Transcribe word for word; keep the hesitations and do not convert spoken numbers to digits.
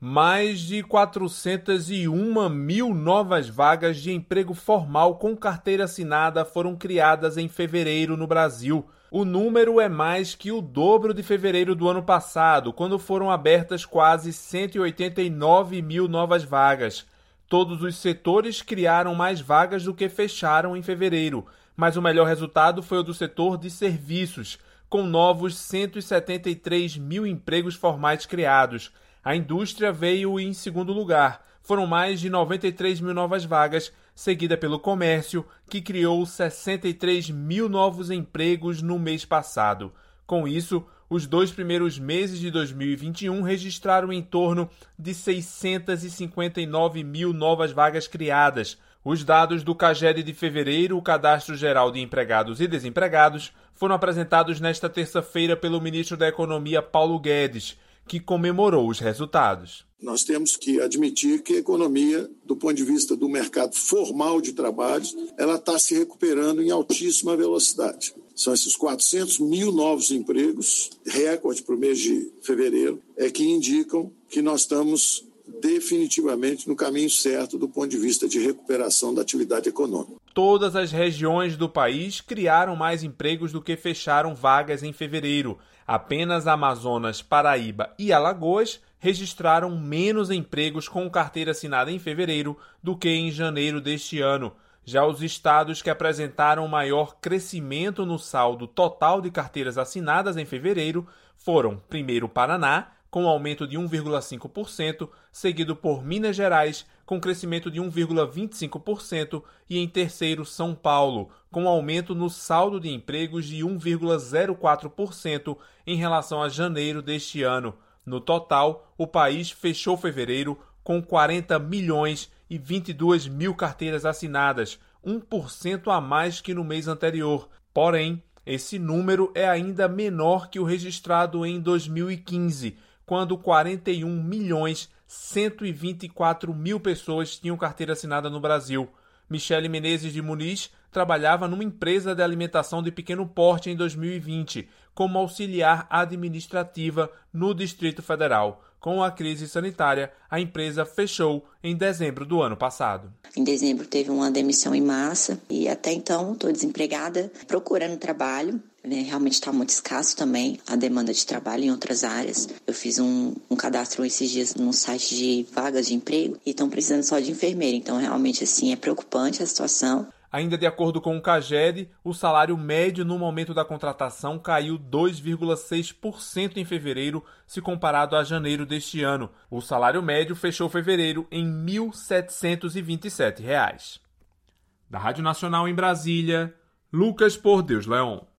Mais de quatrocentas e uma mil novas vagas de emprego formal com carteira assinada foram criadas em fevereiro no Brasil. O número é mais que o dobro de fevereiro do ano passado, quando foram abertas quase cento e oitenta e nove mil novas vagas. Todos os setores criaram mais vagas do que fecharam em fevereiro, mas o melhor resultado foi o do setor de serviços, com novos cento e setenta e três mil empregos formais criados. A indústria veio em segundo lugar. Foram mais de noventa e três mil novas vagas, seguida pelo comércio, que criou sessenta e três mil novos empregos no mês passado. Com isso, os dois primeiros meses de dois mil e vinte e um registraram em torno de seiscentas e cinquenta e nove mil novas vagas criadas. Os dados do CAGED de fevereiro, o Cadastro Geral de Empregados e Desempregados, foram apresentados nesta terça-feira pelo ministro da Economia, Paulo Guedes, que comemorou os resultados. Nós temos que admitir que a economia, do ponto de vista do mercado formal de trabalhos, ela está se recuperando em altíssima velocidade. São esses quatrocentos mil novos empregos, recorde para o mês de fevereiro, é que indicam que nós estamos definitivamente no caminho certo do ponto de vista de recuperação da atividade econômica. Todas as regiões do país criaram mais empregos do que fecharam vagas em fevereiro. Apenas Amazonas, Paraíba e Alagoas registraram menos empregos com carteira assinada em fevereiro do que em janeiro deste ano. Já os estados que apresentaram maior crescimento no saldo total de carteiras assinadas em fevereiro foram, primeiro, Paraná, com aumento de um vírgula cinco por cento, seguido por Minas Gerais, com crescimento de um vírgula vinte e cinco por cento, e em terceiro, São Paulo, com aumento no saldo de empregos de um vírgula zero quatro por cento em relação a janeiro deste ano. No total, o país fechou fevereiro com quarenta milhões e vinte e duas mil carteiras assinadas, um por cento a mais que no mês anterior. Porém, esse número é ainda menor que o registrado em dois mil e quinze, quando quarenta e um milhões cento e vinte e quatro mil pessoas tinham carteira assinada no Brasil. Michele Menezes de Muniz trabalhava numa empresa de alimentação de pequeno porte em dois mil e vinte, como auxiliar administrativa no Distrito Federal. Com a crise sanitária, a empresa fechou em dezembro do ano passado. Em dezembro teve uma demissão em massa e até então estou desempregada, procurando trabalho. Realmente está muito escasso também a demanda de trabalho em outras áreas. Eu fiz um, um cadastro esses dias num site de vagas de emprego e estão precisando só de enfermeira. Então, realmente, assim, é preocupante a situação. Ainda de acordo com o CAGED, o salário médio no momento da contratação caiu dois vírgula seis por cento em fevereiro, se comparado a janeiro deste ano. O salário médio fechou fevereiro em mil setecentos e vinte e sete reais. Da Rádio Nacional em Brasília, Lucas Por Deus Leon.